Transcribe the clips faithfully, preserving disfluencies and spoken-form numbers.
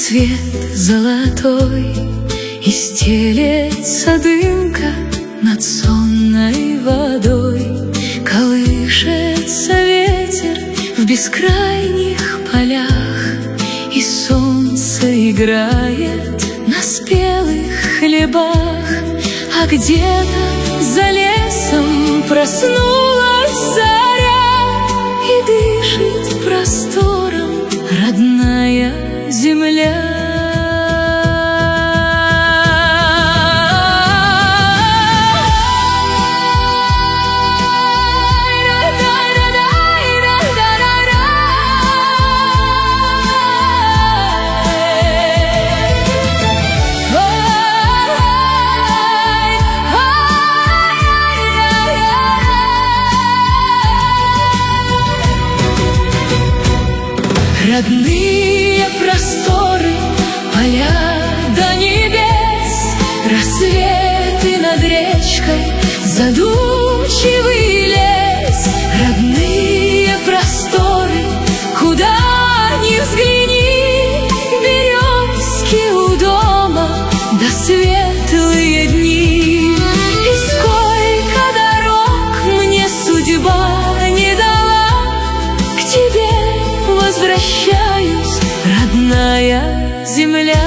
свет золотой, и стелется дымка над сонной водой. Колышется ветер в бескрайних полях, и солнце играет на спелых хлебах. А где-то за лесом проснулась заря, и дышит простором родная земля. Родные просторы, поля до небес, рассветы над речкой, задумчивый лес. Родные просторы, куда ни взгляни, березки у дома, да светлые дни. И сколько дорог мне судьба не дала, к тебе возвращаюсь, родная земля.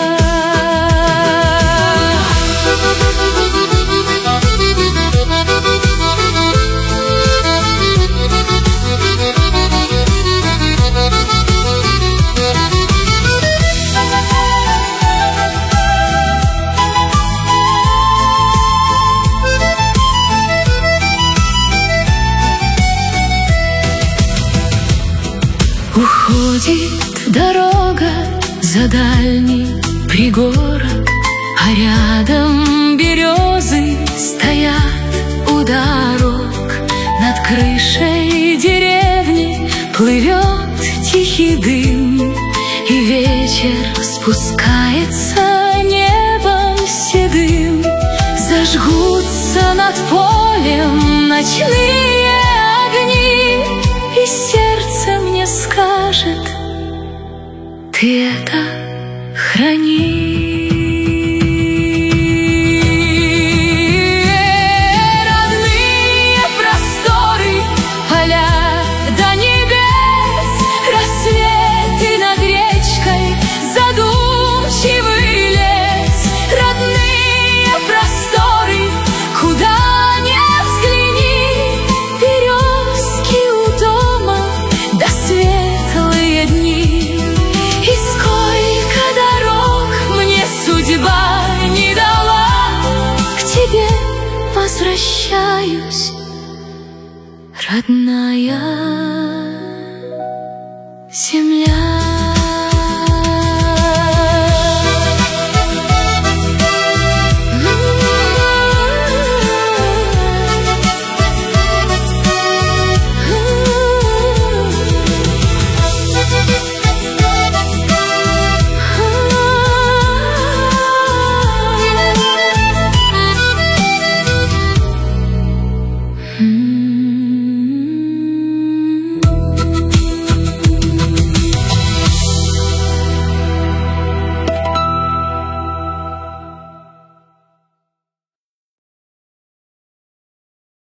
Уходит дорога за дальний пригорок, а рядом березы стоят у дорог. Над крышей деревни плывет тихий дым, и вечер спускается небом седым. Зажгутся над полем ночные огни, и сердце мне скажет: ты это храни. Родные просторы, поля до небес, рассветы над речкой, задумчивый лес. Родные просторы, куда ни взгляни, березки у дома, да светлые дни. И сколько дорог мне судьба не дала, к тебе возвращаюсь, родная земля.